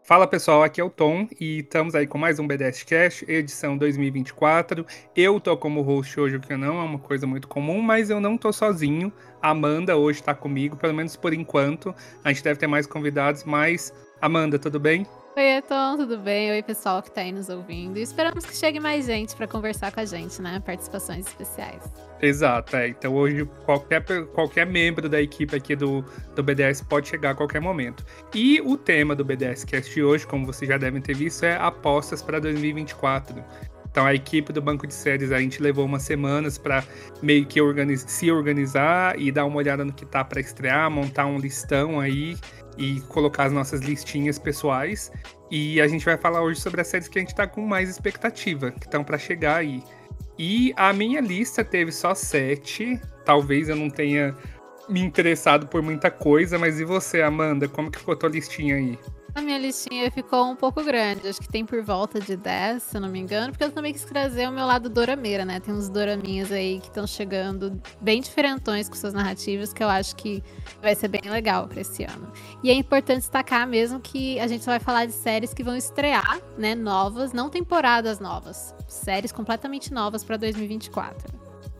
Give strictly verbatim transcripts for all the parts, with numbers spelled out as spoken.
Fala pessoal, aqui é o Tom e estamos aí com mais um B D S Cast, edição dois mil e vinte e quatro. Eu tô como host hoje, o que não é uma coisa muito comum, mas eu não tô sozinho. A Amanda hoje tá comigo, pelo menos por enquanto. A gente deve ter mais convidados, mas Amanda, tudo bem? Oi, Tom, tudo bem? Oi, pessoal que tá aí nos ouvindo. E esperamos que chegue mais gente para conversar com a gente, né? Participações especiais. Exato, é. Então hoje qualquer, qualquer membro da equipe aqui do, do B D S pode chegar a qualquer momento. E o tema do B D S Cast de hoje, como vocês já devem ter visto, é apostas para dois mil e vinte e quatro. Então a equipe do Banco de Séries, a gente levou umas semanas para meio que organiz- se organizar e dar uma olhada no que tá para estrear, montar um listão aí e colocar as nossas listinhas pessoais. E a gente vai falar hoje sobre as séries que a gente tá com mais expectativa, que estão para chegar aí. E a minha lista teve só sete. Talvez eu não tenha me interessado por muita coisa, mas e você, Amanda? Como que ficou a tua listinha aí? A minha listinha ficou um pouco grande, acho que tem por volta de dez, se eu não me engano, porque eu também quis trazer o meu lado dorameira, né? Tem uns doraminhas aí que estão chegando bem diferentões com suas narrativas, que eu acho que vai ser bem legal pra esse ano. E é importante destacar mesmo que a gente só vai falar de séries que vão estrear, né? Novas, não temporadas novas. Séries completamente novas pra dois mil e vinte e quatro.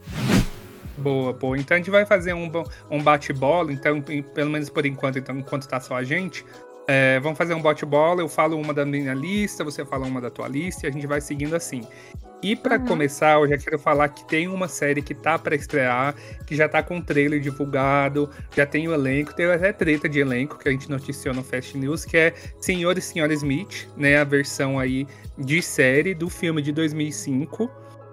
Boa, boa. Então a gente vai fazer um, um bate-bola, então, pelo menos por enquanto, então, enquanto tá só a gente. É, vamos fazer um bate-bola, eu falo uma da minha lista, você fala uma da tua lista e a gente vai seguindo assim. E pra Uhum. começar, eu já quero falar que tem uma série que tá pra estrear, que já tá com o trailer divulgado, já tem o elenco, teve até treta de elenco que a gente noticiou no Fast News, que é Senhor e Senhora Smith, né, a versão aí de série do filme de dois mil e cinco,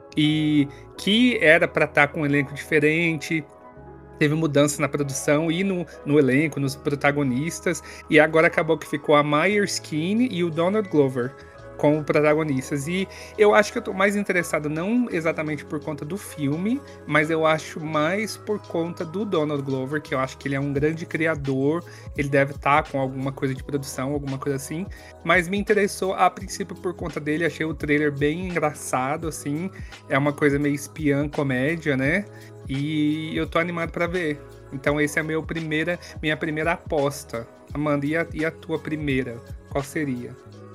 e que era pra estar com um elenco diferente. Teve mudança na produção e no, no elenco, nos protagonistas. E agora acabou que ficou a Maya Erskine e o Donald Glover como protagonistas. E eu acho que eu tô mais interessado não exatamente por conta do filme, mas eu acho mais por conta do Donald Glover, que eu acho que ele é um grande criador. Ele deve estar com alguma coisa de produção, alguma coisa assim. Mas me interessou a princípio por conta dele. Achei o trailer bem engraçado, assim. É uma coisa meio espiã, comédia, né? E eu tô animado pra ver. Então esse é meu primeira, minha primeira aposta. Amanda, e a, e a tua primeira? Qual seria?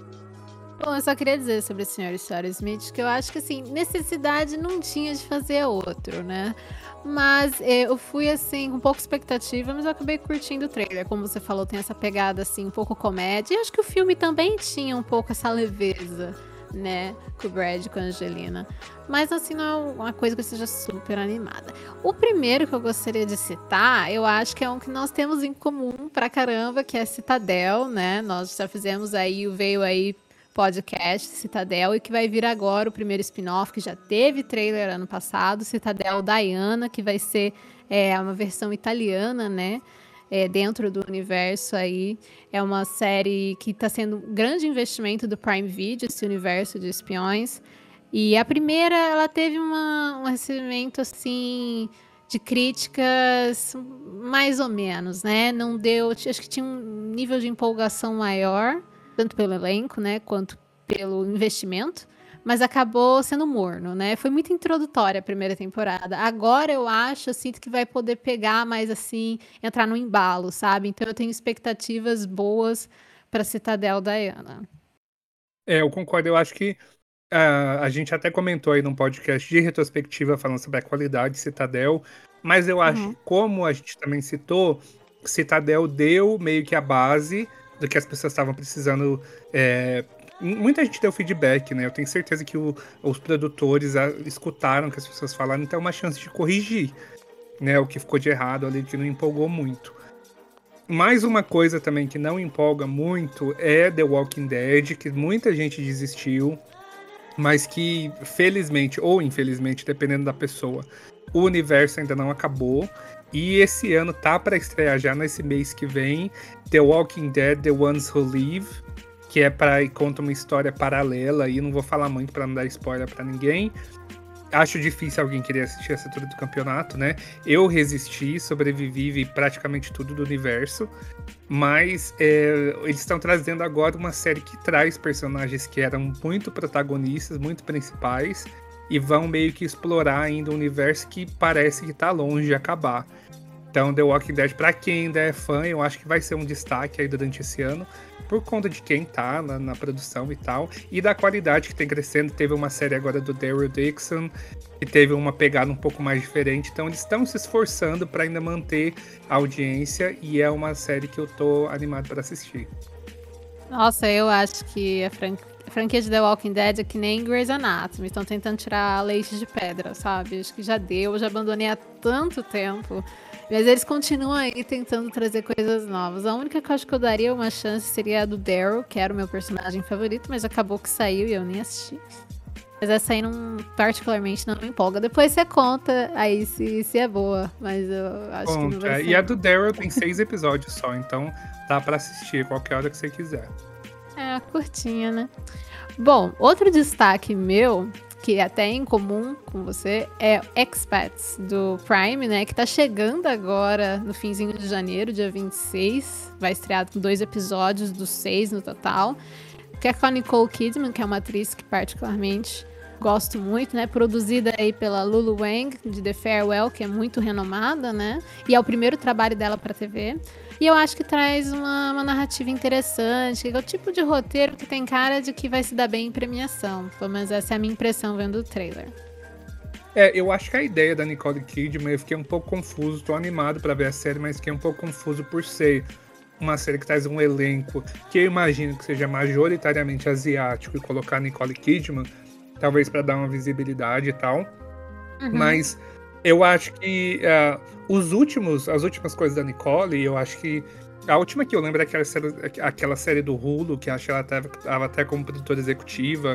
Bom, eu só queria dizer sobre o senhor e senhora Smith que eu acho que, assim, necessidade não tinha de fazer outro, né? Mas eh, eu fui, assim, com pouca expectativa, mas eu acabei curtindo o trailer. Como você falou, tem essa pegada, assim, um pouco comédia. E acho que o filme também tinha um pouco essa leveza, né? Com o Brad, com a Angelina. Mas, assim, não é uma coisa que eu seja super animada. O primeiro que eu gostaria de citar, eu acho que é um que nós temos em comum pra caramba, que é Citadel, né? Nós já fizemos aí, veio aí podcast Citadel, e que vai vir agora o primeiro spin-off, que já teve trailer ano passado, Citadel Diana, que vai ser é, uma versão italiana, né? É, dentro do universo aí. É uma série que está sendo um grande investimento do Prime Video, esse universo de espiões. E a primeira, ela teve uma, um recebimento, assim, de críticas mais ou menos, né? Não deu... Acho que tinha um nível de empolgação maior, tanto pelo elenco, né, quanto pelo investimento, mas acabou sendo morno, né? Foi muito introdutória a primeira temporada. Agora eu acho, eu sinto que vai poder pegar mais assim, entrar no embalo, sabe? Então eu tenho expectativas boas para Citadel Diana. É, eu concordo, eu acho que uh, a gente até comentou aí num podcast de retrospectiva falando sobre a qualidade de Citadel, mas eu acho Uhum. que, como a gente também citou, Citadel deu meio que a base do que as pessoas estavam precisando. É, muita gente deu feedback, né? Eu tenho certeza que o, os produtores a, escutaram o que as pessoas falaram, então é uma chance de corrigir, né? O que ficou de errado ali, que não empolgou muito. Mais uma coisa também que não empolga muito é The Walking Dead, que muita gente desistiu, mas que felizmente ou infelizmente, dependendo da pessoa, o universo ainda não acabou. E esse ano tá para estrear já nesse mês que vem The Walking Dead: The Ones Who Live, que é para conta uma história paralela, e não vou falar muito para não dar spoiler para ninguém. Acho difícil alguém querer assistir essa altura do campeonato, né? Eu resisti, sobrevivi, vi praticamente tudo do universo. Mas é, eles estão trazendo agora uma série que traz personagens que eram muito protagonistas, muito principais, e vão meio que explorar ainda um universo que parece que tá longe de acabar. Então, The Walking Dead, pra quem ainda é fã, eu acho que vai ser um destaque aí durante esse ano, por conta de quem tá na, na produção e tal, e da qualidade que tem crescendo. Teve uma série agora do Daryl Dixon, que teve uma pegada um pouco mais diferente, então eles estão se esforçando para ainda manter a audiência, e é uma série que eu tô animado para assistir. Nossa, eu acho que a, fran... a franquia de The Walking Dead é que nem Grey's Anatomy, estão tentando tirar leite de pedra, sabe? Acho que já deu, eu já abandonei há tanto tempo. Mas eles continuam aí tentando trazer coisas novas. A única que eu acho que eu daria uma chance seria a do Daryl, que era o meu personagem favorito, mas acabou que saiu e eu nem assisti. Mas essa aí, não, particularmente, não me empolga. Depois você conta aí se, se é boa, mas eu acho Conta. que não vai ser. E a do Daryl tem seis episódios só, então dá pra assistir qualquer hora que você quiser. É, curtinha, né? Bom, outro destaque meu, que é até em comum com você, é Expats, do Prime, né? Que tá chegando agora no finzinho de janeiro, dia vinte e seis. Vai estrear com dois episódios, dos seis no total. Que é com a Nicole Kidman, que é uma atriz que particularmente gosto muito, né? Produzida aí pela Lulu Wang, de The Farewell, que é muito renomada, né? E é o primeiro trabalho dela pra T V. E eu acho que traz uma, uma narrativa interessante, que é o tipo de roteiro que tem cara de que vai se dar bem em premiação. Pelo menos essa é a minha impressão vendo o trailer. É, eu acho que a ideia da Nicole Kidman, eu fiquei um pouco confuso, tô animado pra ver a série, mas fiquei um pouco confuso por ser uma série que traz um elenco que eu imagino que seja majoritariamente asiático, e colocar a Nicole Kidman, talvez para dar uma visibilidade e tal. Uhum. Mas eu acho que uh, os últimos, as últimas coisas da Nicole, eu acho que a última que eu lembro é aquela série, aquela série do Hulu, que acho que ela estava até como produtora executiva,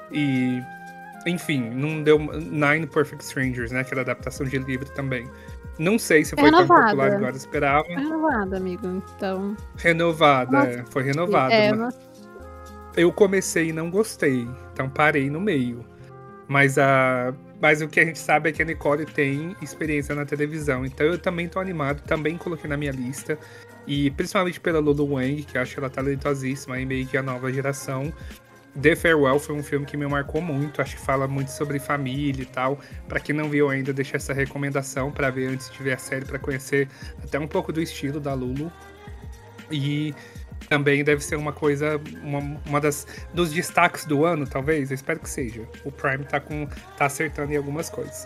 e enfim, não deu Nine Perfect Strangers, né, que era adaptação de livro também. Não sei se foi é tão popular igual eu esperava. É renovada, amigo, então... Renovada, é, foi renovada. É, mas... Eu comecei e não gostei, então parei no meio. Mas, a... mas o que a gente sabe é que a Nicole tem experiência na televisão, então eu também tô animado, também coloquei na minha lista. E principalmente pela Lulu Wang, que eu acho ela talentosíssima e meio que a nova geração. The Farewell foi um filme que me marcou muito, acho que fala muito sobre família e tal. Pra quem não viu ainda, deixa essa recomendação pra ver antes de ver a série, pra conhecer até um pouco do estilo da Lulu. E também deve ser uma coisa, uma, uma das dos destaques do ano, talvez, eu espero que seja. O Prime tá, com, tá acertando em algumas coisas.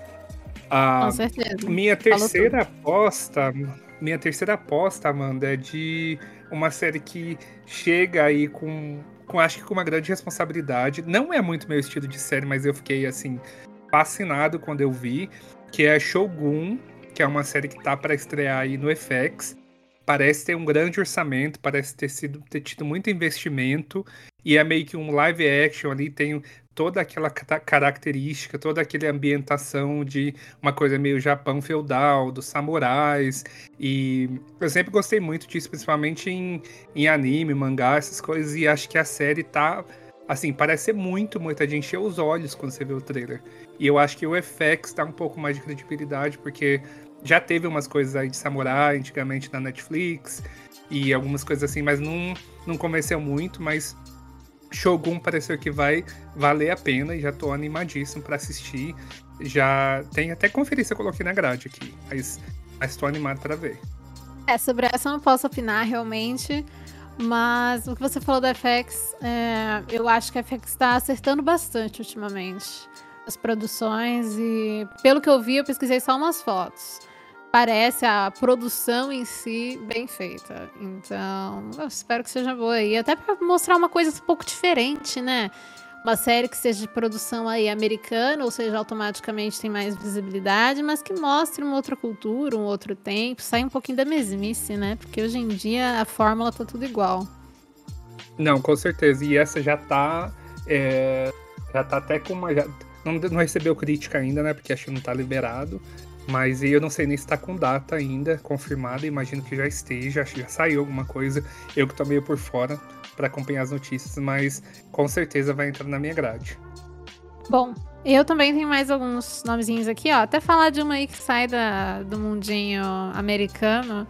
Ah, com certeza. Minha terceira aposta, minha terceira aposta, Amanda, é de uma série que chega aí com... Com, acho que com uma grande responsabilidade. Não é muito meu estilo de série, mas eu fiquei, assim, fascinado quando eu vi, que é Shogun, que é uma série que tá para estrear aí no F X. Parece ter um grande orçamento, parece ter, sido, ter tido muito investimento, e é meio que um live action ali, tem toda aquela característica, toda aquela ambientação de uma coisa meio Japão feudal, dos samurais, e eu sempre gostei muito disso, principalmente em, em anime, mangá, essas coisas, e acho que a série tá, assim, parece ser muito, muito, de encher os olhos quando você vê o trailer. E eu acho que o F X dá um pouco mais de credibilidade, porque já teve umas coisas aí de samurai antigamente na Netflix, e algumas coisas assim, mas não, não convenceu muito, mas Shogun pareceu que vai valer a pena, e já tô animadíssimo pra assistir. Já tem até conferência, eu coloquei na grade aqui, mas, mas tô animado pra ver. É, sobre essa eu não posso opinar realmente, mas o que você falou da F X, é, eu acho que a F X tá acertando bastante ultimamente as produções, e pelo que eu vi, eu pesquisei só umas fotos. Parece a produção em si bem feita. Então, eu espero que seja boa aí. Até pra mostrar uma coisa um pouco diferente, né? Uma série que seja de produção aí americana, ou seja, automaticamente tem mais visibilidade, mas que mostre uma outra cultura, um outro tempo, sai um pouquinho da mesmice, né? Porque hoje em dia a fórmula tá tudo igual. Não, com certeza. E essa já tá... É, já tá até com uma... Já, não, não recebeu crítica ainda, né? Porque acho que não tá liberado. Mas eu não sei nem se tá com data ainda confirmada, imagino que já esteja, acho que já saiu alguma coisa, eu que tô meio por fora para acompanhar as notícias, mas com certeza vai entrar na minha grade. Bom, eu também tenho mais alguns nomezinhos aqui, ó, até falar de uma aí que sai da, do mundinho americano,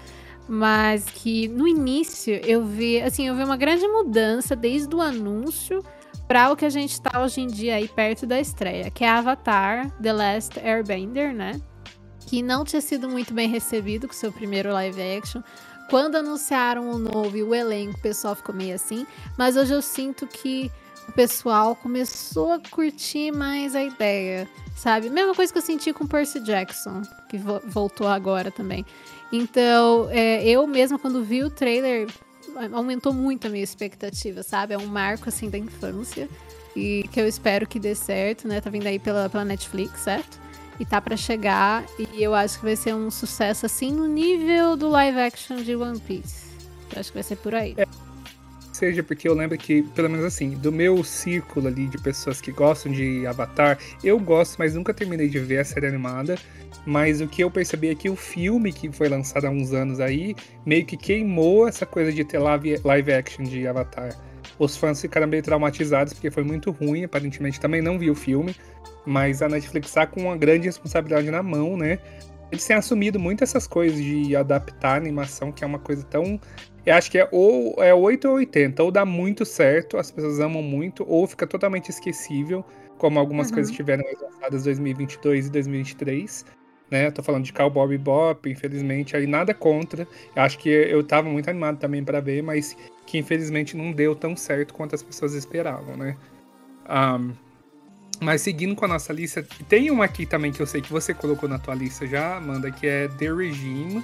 mas que no início eu vi, assim, eu vi uma grande mudança desde o anúncio para o que a gente tá hoje em dia aí perto da estreia, que é Avatar The Last Airbender, né? que não tinha sido muito bem recebido com o seu primeiro live action. Quando anunciaram o novo e o elenco, o pessoal ficou meio assim. Mas hoje eu sinto que o pessoal começou a curtir mais a ideia, sabe? Mesma coisa que eu senti com Percy Jackson, que vo- voltou agora também. Então, é, eu mesma, quando vi o trailer, aumentou muito a minha expectativa, sabe? É um marco, assim, da infância. E que eu espero que dê certo, né? Tá vindo aí pela, pela Netflix, certo? E tá pra chegar, e eu acho que vai ser um sucesso, assim, no nível do live action de One Piece. Eu acho que vai ser por aí. É, seja porque eu lembro que, pelo menos assim, do meu círculo ali de pessoas que gostam de Avatar, eu gosto, mas nunca terminei de ver a série animada. Mas o que eu percebi é que o filme que foi lançado há uns anos aí, meio que queimou essa coisa de ter live, live action de Avatar. Os fãs ficaram meio traumatizados porque foi muito ruim, aparentemente também não vi o filme. Mas a Netflix tá com uma grande responsabilidade na mão, né? Eles têm assumido muito essas coisas de adaptar a animação, que é uma coisa tão... Eu acho que é ou é oito ou oitenta, ou dá muito certo, as pessoas amam muito, ou fica totalmente esquecível, como algumas Uhum. coisas tiveram lançadas em dois mil e vinte e dois e dois mil e vinte e três, né? Tô falando de Cowboy Bebop, infelizmente, aí nada contra. Eu acho que eu tava muito animado também para ver, mas que infelizmente não deu tão certo quanto as pessoas esperavam, né? Um, Mas seguindo com a nossa lista, tem uma aqui também que eu sei que você colocou na tua lista já, Amanda, que é The Regime,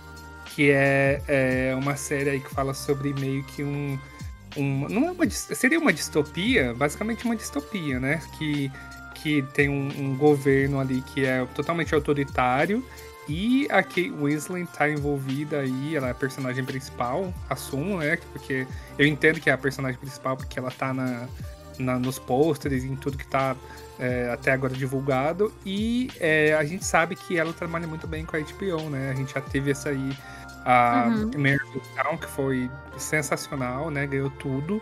que é, é uma série aí que fala sobre meio que um... um não é uma, seria uma distopia, basicamente uma distopia, né? Que, que tem um, um governo ali que é totalmente autoritário e a Kate Winslet tá envolvida aí, ela é a personagem principal, assumo, né? Porque eu entendo que é a personagem principal porque ela tá na... Na, nos pôsteres, em tudo que tá é, até agora divulgado, e é, a gente sabe que ela trabalha muito bem com a H B O, né? A gente já teve essa aí, a Uhum. American Town, que foi sensacional, né? Ganhou tudo,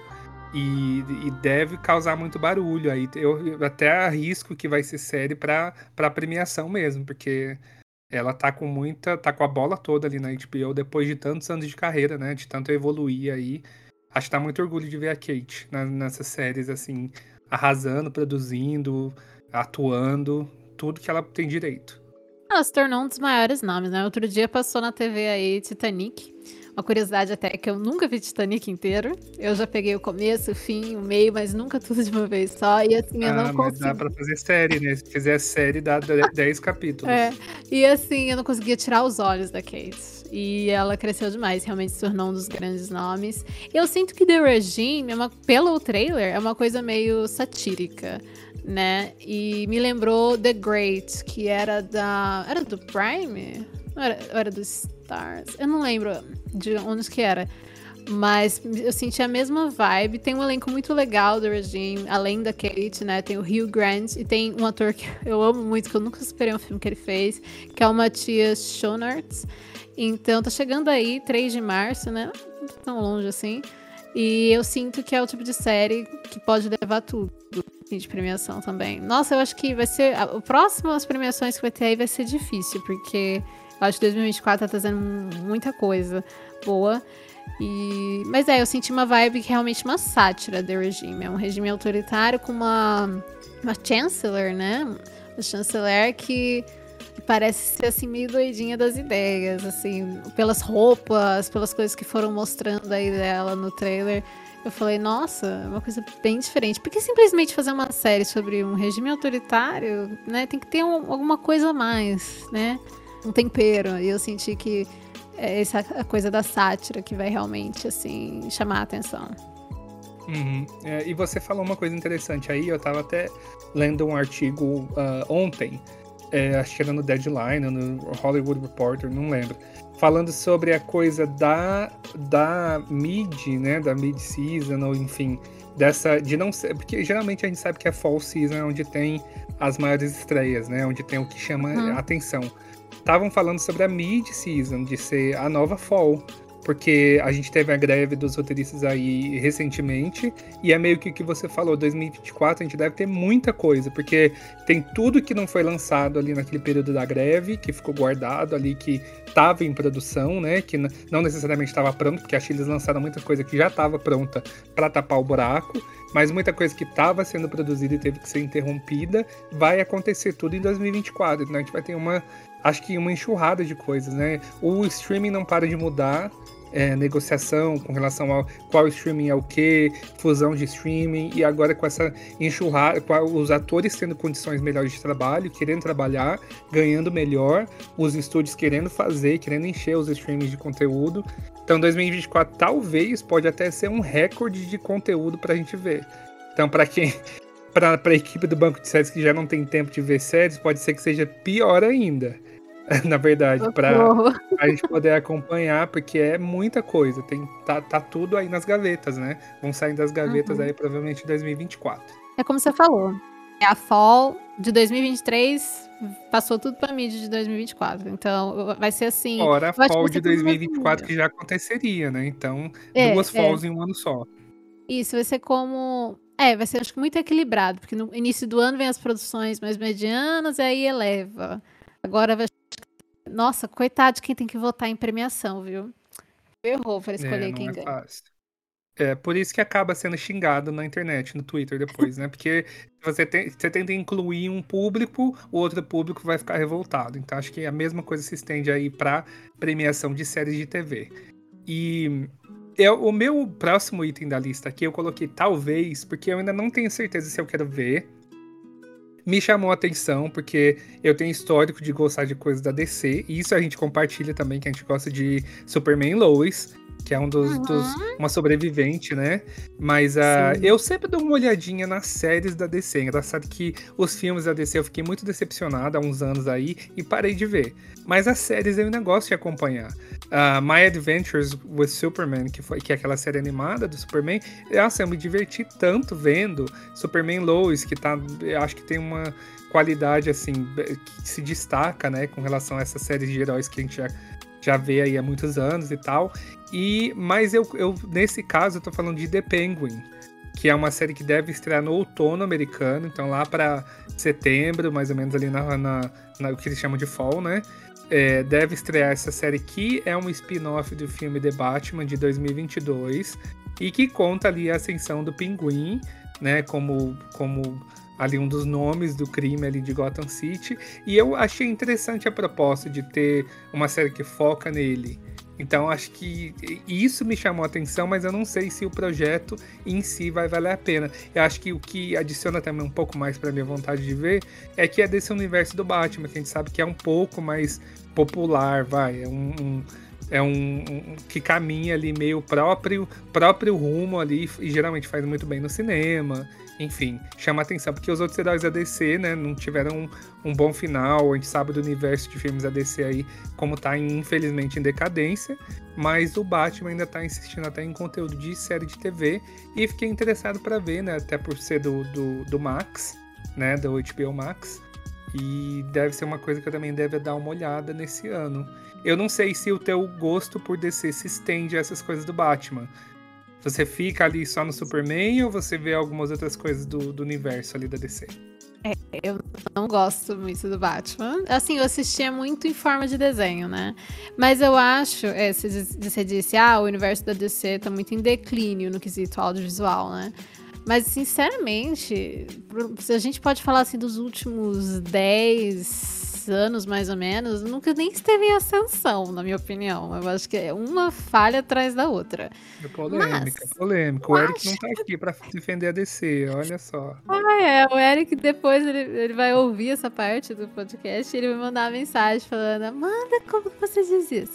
e, e deve causar muito barulho aí. Eu, eu até arrisco que vai ser série pra, pra premiação mesmo, porque ela tá com muita, tá com a bola toda ali na H B O depois de tantos anos de carreira, né? De tanto evoluir aí. Acho que dá muito orgulho de ver a Kate na, nessas séries, assim, arrasando, produzindo, atuando, tudo que ela tem direito. Ela se tornou um dos maiores nomes, né? Outro dia passou na T V aí Titanic. Uma curiosidade até é que eu nunca vi Titanic inteiro. Eu já peguei o começo, o fim, o meio, mas nunca tudo de uma vez só. E assim, eu não Ah, mas dá consegui. pra fazer série, né? Se fizer série, dá dez capítulos. É, e assim, eu não conseguia tirar os olhos da Kate. E ela cresceu demais, realmente se tornou um dos grandes nomes. Eu sinto que The Regime, é uma, pelo trailer, é uma coisa meio satírica, né? E me lembrou The Great, que era da... Era do Prime? Ou era, ou era do Stars? Eu não lembro de onde que era. Mas eu senti a mesma vibe. Tem um elenco muito legal do Regime, além da Kate, né? Tem o Hugh Grant e tem um ator que eu amo muito, que eu nunca superei um filme que ele fez, que é o Matthias Schoenaerts. Então tá chegando aí, três de março, né? Não tá tão longe assim. E eu sinto que é o tipo de série que pode levar tudo de premiação também. Nossa, eu acho que vai ser... O próximo, as premiações que vai ter aí vai ser difícil, porque eu acho que dois mil e vinte e quatro tá trazendo muita coisa boa. E... Mas é, eu senti uma vibe que é realmente uma sátira do regime. É um regime autoritário com uma, uma chancellor, né? Uma chanceler que, que parece ser assim meio doidinha das ideias, assim, pelas roupas, pelas coisas que foram mostrando aí dela no trailer. Eu falei, nossa, é uma coisa bem diferente. Por que simplesmente fazer uma série sobre um regime autoritário, né? Tem que ter um, alguma coisa a mais, né? Um tempero. E eu senti que é essa a coisa da sátira que vai realmente, assim, chamar a atenção. Uhum. É, e você falou uma coisa interessante aí, eu tava até lendo um artigo uh, ontem, é, acho que era no Deadline, no Hollywood Reporter, não lembro, falando sobre a coisa da, da mid, né, da mid-season, ou enfim, dessa, de não ser, porque geralmente a gente sabe que é fall season, é onde tem as maiores estreias, né, onde tem o que chama uhum. atenção. Estavam falando sobre a mid-season, de ser a nova fall, porque a gente teve a greve dos roteiristas aí recentemente, e é meio que o que você falou, dois mil e vinte e quatro a gente deve ter muita coisa, porque tem tudo que não foi lançado ali naquele período da greve, que ficou guardado ali, que estava em produção, né, que não necessariamente estava pronto, porque acho que eles lançaram muita coisa que já estava pronta para tapar o buraco, mas muita coisa que estava sendo produzida e teve que ser interrompida, vai acontecer tudo em dois mil e vinte e quatro, então a gente vai ter uma acho que uma enxurrada de coisas, né? O streaming não para de mudar, é, negociação com relação ao qual streaming é o quê, fusão de streaming, e agora com essa enxurrada, com os atores tendo condições melhores de trabalho, querendo trabalhar, ganhando melhor, os estúdios querendo fazer, querendo encher os streamings de conteúdo. Então dois mil e vinte e quatro talvez pode até ser um recorde de conteúdo pra gente ver. Então para quem... Para a equipe do banco de séries que já não tem tempo de ver séries, pode ser que seja pior ainda, na verdade, para a gente poder acompanhar, porque é muita coisa, tem, tá, tá tudo aí nas gavetas, né? Vão sair das gavetas uhum. aí provavelmente em dois mil e vinte e quatro. É como você falou, é a fall de dois mil e vinte e três, passou tudo para mídia de dois mil e vinte e quatro, então vai ser assim... Fora a fall de dois mil e vinte e quatro que já aconteceria, né? Então, é, duas falls é. em um ano só. Isso, vai ser como... É, vai ser acho que muito equilibrado, porque no início do ano vem as produções mais medianas e aí eleva. Agora vai... Nossa, coitado de quem tem que votar em premiação, viu? Errou para escolher é, quem é ganha. Fácil. É, por isso que acaba sendo xingado na internet, no Twitter depois, né? Porque você, tem, você tenta incluir um público, o outro público vai ficar revoltado. Então acho que a mesma coisa se estende aí para premiação de séries de T V. E... Eu, o meu próximo item da lista aqui, eu coloquei talvez, porque eu ainda não tenho certeza se eu quero ver. Me chamou a atenção, porque eu tenho histórico de gostar de coisas da D C, e isso a gente compartilha também, que a gente gosta de Superman e Lois, que é um dos, uhum. dos uma sobrevivente, né? Mas uh, eu sempre dou uma olhadinha nas séries da D C. Engraçado que os filmes da D C eu fiquei muito decepcionado há uns anos aí e parei de ver. Mas as séries eu ainda gosto de acompanhar. Uh, My Adventures with Superman, que, foi, que é aquela série animada do Superman, nossa, eu me diverti tanto vendo. Superman Lois, que tá, eu acho que tem uma qualidade assim, que se destaca, né, com relação a essas séries de heróis que a gente já, já vê aí há muitos anos e tal. E, mas eu, eu, nesse caso, eu tô falando de The Penguin, que é uma série que deve estrear no outono americano, então lá para setembro, mais ou menos ali na, na, na o que eles chamam de fall, né? É, deve estrear essa série que é um spin-off do filme The Batman de dois mil e vinte e dois e que conta ali a ascensão do Pinguim, né? Como, como ali um dos nomes do crime ali de Gotham City. E eu achei interessante a proposta de ter uma série que foca nele. Então acho que isso me chamou a atenção, mas eu não sei se o projeto em si vai valer a pena. Eu acho que o que adiciona também um pouco mais para minha vontade de ver é que é desse universo do Batman, que a gente sabe que é um pouco mais popular, vai, é um, um, é um, um que caminha ali meio próprio, próprio rumo ali e geralmente faz muito bem no cinema. Enfim, chama atenção, porque os outros heróis da D C, né, não tiveram um, um bom final. A gente sabe do universo de filmes da D C aí, como tá, infelizmente, em decadência, mas o Batman ainda tá insistindo até em conteúdo de série de T V, e fiquei interessado para ver, né, até por ser do, do, do Max, né, do H B O Max, e deve ser uma coisa que eu também deve dar uma olhada nesse ano. Eu não sei se o teu gosto por D C se estende a essas coisas do Batman. Você fica ali só no Superman ou você vê algumas outras coisas do, do universo ali da D C? É, eu não gosto muito do Batman. Assim, eu assistia muito em forma de desenho, né? Mas eu acho, é, você disse, ah, o universo da D C tá muito em declínio no quesito audiovisual, né? Mas, sinceramente, se a gente pode falar assim dos últimos dez anos, mais ou menos, nunca nem esteve em ascensão, na minha opinião. Eu acho que é uma falha atrás da outra. É polêmica, Mas, polêmica. O Eric acho... não tá aqui pra defender a D C, olha só. Ah, é. O Eric, depois, ele, ele vai ouvir essa parte do podcast e ele vai mandar uma mensagem falando, Amanda, como que você diz isso?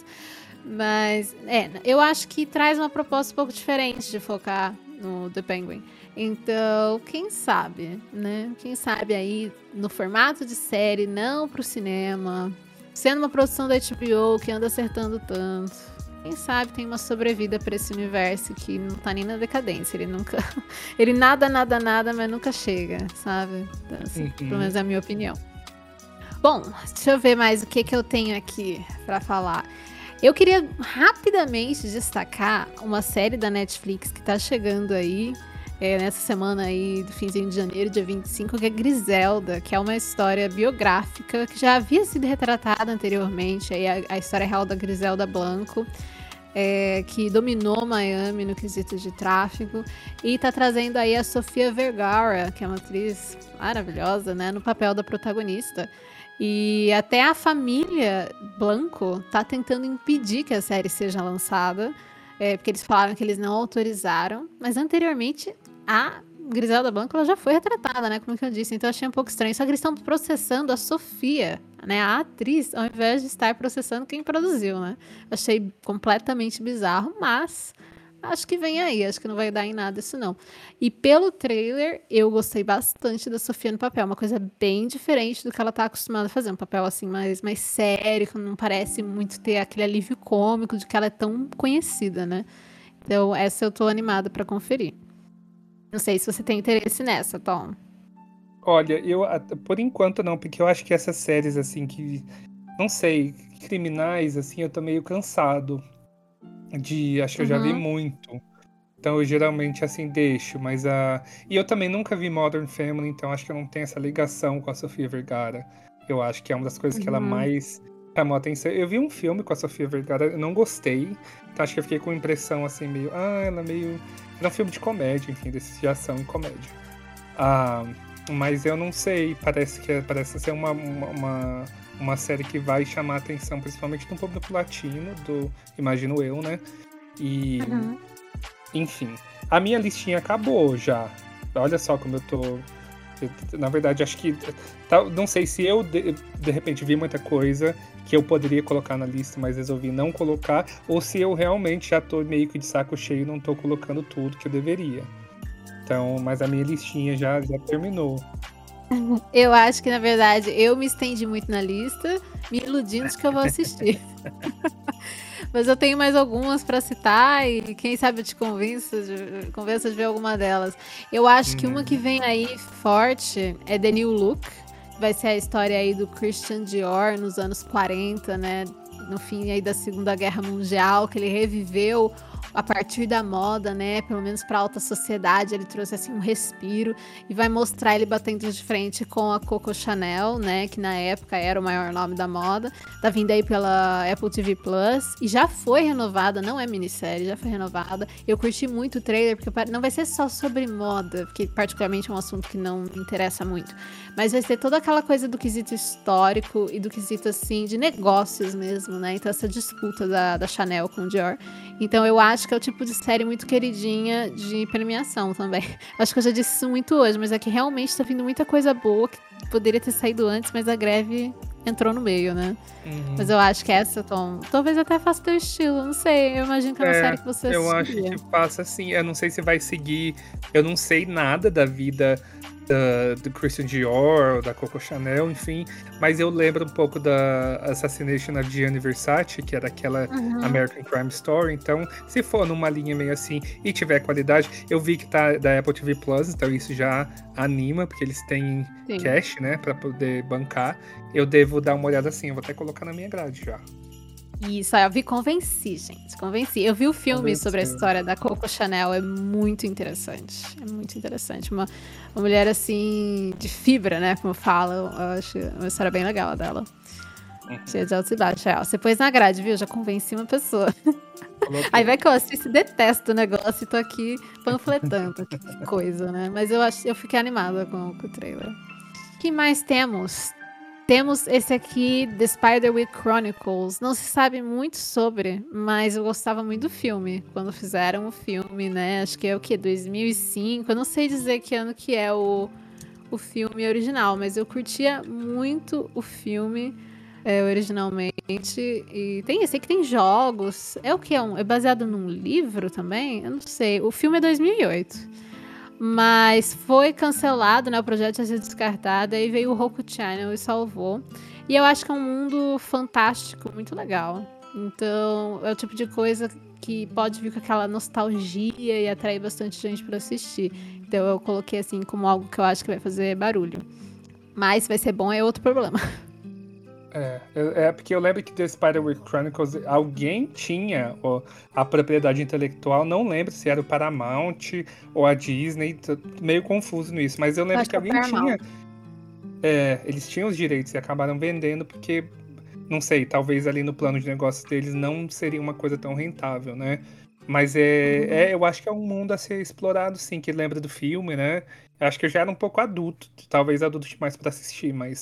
Mas, é, eu acho que traz uma proposta um pouco diferente de focar no The Penguin. Então, quem sabe, né? Quem sabe aí no formato de série, não pro cinema, sendo uma produção da H B O que anda acertando tanto. Quem sabe tem uma sobrevida para esse universo que não tá nem na decadência. Ele nunca. Ele nada, nada, nada, mas nunca chega, sabe? Então, assim, uhum. Pelo menos é a minha opinião. Bom, deixa eu ver mais o que, que eu tenho aqui para falar. Eu queria rapidamente destacar uma série da Netflix que tá chegando aí. É, nessa semana aí do finzinho de janeiro, dia vinte e cinco, que é Griselda, que é uma história biográfica que já havia sido retratada anteriormente, aí a, a história real da Griselda Blanco, é, que dominou Miami no quesito de tráfico, e tá trazendo aí a Sofia Vergara, que é uma atriz maravilhosa, né, no papel da protagonista. E até a família Blanco tá tentando impedir que a série seja lançada, é, porque eles falaram que eles não autorizaram, mas anteriormente a Griselda Blanco ela já foi retratada, né? Como que eu disse, então eu achei um pouco estranho. Só que eles estão processando a Sofia, né? A atriz, ao invés de estar processando quem produziu, né? Achei completamente bizarro, mas acho que vem aí, acho que não vai dar em nada isso não. E pelo trailer, eu gostei bastante da Sofia no papel, uma coisa bem diferente do que ela tá acostumada a fazer, um papel assim mais, mais sério, que não parece muito ter aquele alívio cômico de que ela é tão conhecida, né? Então essa eu tô animada pra conferir. Não sei se você tem interesse nessa, Tom. Olha, eu por enquanto não, porque eu acho que essas séries assim que, não sei, criminais assim, eu tô meio cansado de, acho que eu já vi Uhum. muito. Então eu geralmente assim deixo, mas a e eu também nunca vi Modern Family, então acho que eu não tenho essa ligação com a Sofia Vergara. Eu acho que é uma das coisas que ela Uhum. mais chamou a atenção. Eu vi um filme com a Sofia Vergara, eu não gostei. Então acho que eu fiquei com impressão assim meio, ah, ela é meio era um filme de comédia, enfim, desse de ação e comédia. Ah, mas eu não sei, parece que é, parece ser uma, uma, uma, uma série que vai chamar a atenção, principalmente do público latino, do, imagino eu, né? E, Uhum. enfim, a minha listinha acabou já. Olha só como eu tô. eu- Na verdade, acho que. tá- Não sei se eu, de, de repente, vi muita coisa que eu poderia colocar na lista, mas resolvi não colocar, ou se eu realmente já tô meio que de saco cheio e não tô colocando tudo que eu deveria. Então, mas a minha listinha já, já terminou. Eu acho que, na verdade, eu me estendi muito na lista, me iludindo de que eu vou assistir. Mas eu tenho mais algumas pra citar e quem sabe eu te convenço de, convenço de ver alguma delas. Eu acho que uma que Uhum. vem aí forte é The New Look. Vai ser a história aí do Christian Dior nos anos quarenta, né? No fim aí da Segunda Guerra Mundial, que ele reviveu a partir da moda, né? Pelo menos para alta sociedade, ele trouxe assim um respiro e vai mostrar ele batendo de frente com a Coco Chanel, né? Que na época era o maior nome da moda. Tá vindo aí pela Apple T V Plus e já foi renovada, não é minissérie, já foi renovada. Eu curti muito o trailer porque não vai ser só sobre moda, porque particularmente é um assunto que não me interessa muito, mas vai ser toda aquela coisa do quesito histórico e do quesito assim de negócios mesmo, né? Então essa disputa da, da Chanel com o Dior. Então eu acho que é o tipo de série muito queridinha de premiação também. Acho que eu já disse isso muito hoje, mas é que realmente tá vindo muita coisa boa que poderia ter saído antes, mas a greve entrou no meio, né? Mas Uhum. eu acho que essa, Tom, talvez até faça teu estilo, não sei. Eu imagino que é uma É, série que você eu acho assistiria. que passa assim. Eu não sei se vai seguir. Eu não sei nada da vida da, do Christian Dior, da Coco Chanel, enfim. Mas eu lembro um pouco da Assassination of Gianni Versace, que era aquela Uhum, American Crime Story. Então, se for numa linha meio assim e tiver qualidade, eu vi que tá da Apple T V Plus, então isso já anima, porque eles têm sim. cash, né, pra poder bancar. Eu devo dar uma olhada assim. Eu vou até colocar na minha grade já. Isso, aí eu vi convenci, gente. Convenci. Eu vi o filme sobre a Convenceu. história da Coco Chanel, é muito interessante. É muito interessante. Uma, uma mulher assim, de fibra, né? Como falam. Eu acho uma história bem legal dela. Uhum. Cheia de altos e baixos. É, ó, você pôs na grade, viu? Já convenci uma pessoa. Aí vai Coloquei. que eu assisto e detesto o negócio e tô aqui panfletando. Que coisa, né? Mas eu, ach, eu fiquei animada com, com o trailer. O que mais temos? Temos esse aqui, The Spiderwick Chronicles. Não se sabe muito sobre, mas eu gostava muito do filme. Quando fizeram o filme, né? Acho que é o que? dois mil e cinco. Eu não sei dizer que ano que é o, o filme original, mas eu curtia muito o filme é, originalmente. E tem esse aqui, tem jogos. É o que? É, um, é baseado num livro também? Eu não sei. O filme é dois mil e oito. Mas foi cancelado, né? O projeto ia ser descartado. Aí veio o Roku Channel e salvou. E eu acho que é um mundo fantástico, muito legal. Então, é o tipo de coisa que pode vir com aquela nostalgia e atrair bastante gente para assistir. Então, eu coloquei assim como algo que eu acho que vai fazer barulho. Mas se vai ser bom é outro problema. É, é é porque eu lembro que The Spiderwick Chronicles alguém tinha ó, a propriedade intelectual, não lembro se era o Paramount ou a Disney, tô meio confuso nisso, mas eu Eu lembro acho que que é o alguém tinha, Paramount. é, eles tinham os direitos e acabaram vendendo porque, não sei, talvez ali no plano de negócios deles não seria uma coisa tão rentável, né? Mas é, Uhum. é, eu acho que é um mundo a ser explorado, sim, que lembra do filme, né? Eu acho que eu já era um pouco adulto, talvez adulto demais para assistir, mas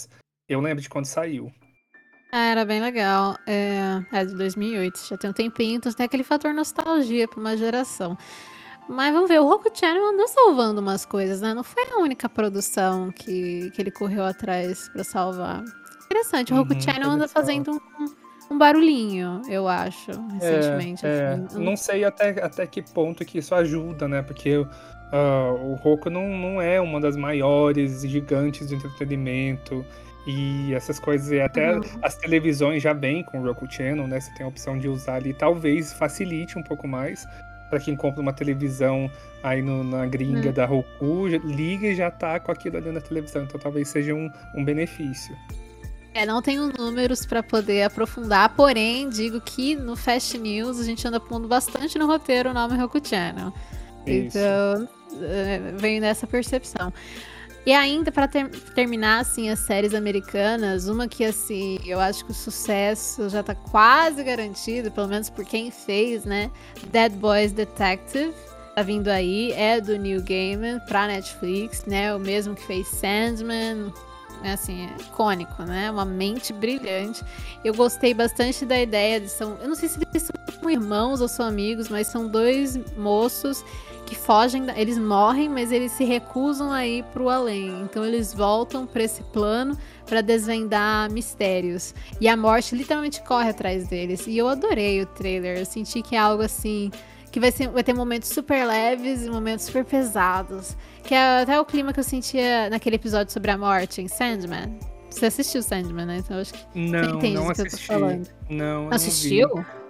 Eu lembro de quando saiu. Ah, era bem legal. É, é de dois mil e oito, já tem um tempinho, então tem aquele fator nostalgia pra uma geração. Mas vamos ver, o Roku Channel andou salvando umas coisas, né? Não foi a única produção que, que ele correu atrás pra salvar. Interessante, o Roku Uhum, Channel olha anda só. fazendo um, um barulhinho, eu acho, É, recentemente, é. assim. Eu não- Não sei até, até que ponto que isso ajuda, né? Porque ah, o Roku não, não é uma das maiores gigantes do entretenimento. E essas coisas, e até Uhum, as televisões já vêm com o Roku Channel, né? Você tem a opção de usar ali, talvez facilite um pouco mais para quem compra uma televisão aí no- na gringa uhum. da Roku, já- liga e já tá com aquilo ali na televisão. Então talvez seja um, um benefício. É, não tenho números para poder aprofundar, porém, digo que no Fast News a gente anda pondo bastante no roteiro o nome Roku Channel. Isso. Então, é, venho nessa percepção. E ainda para ter, terminar assim as séries americanas, uma que assim, eu acho que o sucesso já tá quase garantido, pelo menos por quem fez, né? Dead Boys Detective. Tá vindo aí, é do Neil Gaiman pra Netflix, né? O mesmo que fez Sandman, é assim, é icônico, né? Uma mente brilhante. Eu gostei bastante da ideia de são, eu não sei se eles são irmãos ou são amigos, mas são dois moços que fogem, da- eles morrem, mas eles se recusam a ir pro além. Então eles voltam pra esse plano pra desvendar mistérios. E a morte literalmente corre atrás deles. E eu adorei o trailer. Eu senti que é algo assim que vai, ser, vai ter momentos super leves e momentos super pesados. Que é até o clima que eu sentia naquele episódio sobre a morte em Sandman. Você assistiu Sandman, né? Então eu acho que você Não, entende não do que eu tô assisti. falando. Não, eu não Assistiu? vi.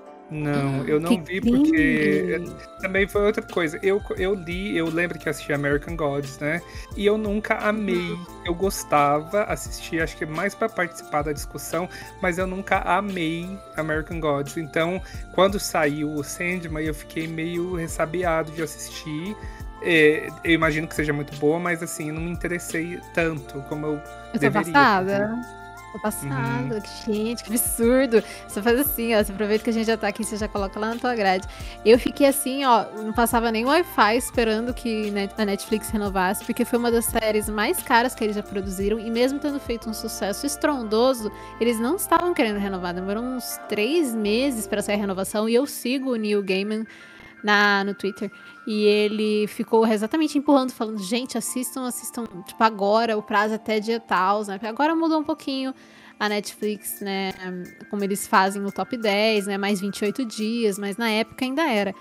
Não, eu Que não vi porque crime! também foi outra coisa. Eu, eu li, eu lembro que eu assisti American Gods, né? E eu nunca amei. Eu gostava, assisti, acho que mais para participar da discussão, mas eu nunca amei American Gods. Então, quando saiu o Sandman, eu fiquei meio ressabiado de assistir. É, eu imagino que seja muito boa, mas assim, não me interessei tanto como eu Eu tô deveria fazer. passada. Tô Uhum. passada. Gente, que absurdo. Você faz assim, ó. Você aproveita que a gente já tá aqui, você já coloca lá na tua grade. Eu fiquei assim, ó. Não passava nem Wi-Fi esperando que net- a Netflix renovasse, porque foi uma das séries mais caras que eles já produziram. E mesmo tendo feito um sucesso estrondoso, eles não estavam querendo renovar. Demorou uns três meses pra sair a renovação. E eu sigo o Neil Gaiman na, no Twitter. E ele ficou exatamente empurrando, falando, gente, assistam, assistam, tipo, agora, o prazo é até dia tal, né? Agora mudou um pouquinho a Netflix, né? Como eles fazem o top dez, né? Mais vinte e oito dias, mas na época ainda era.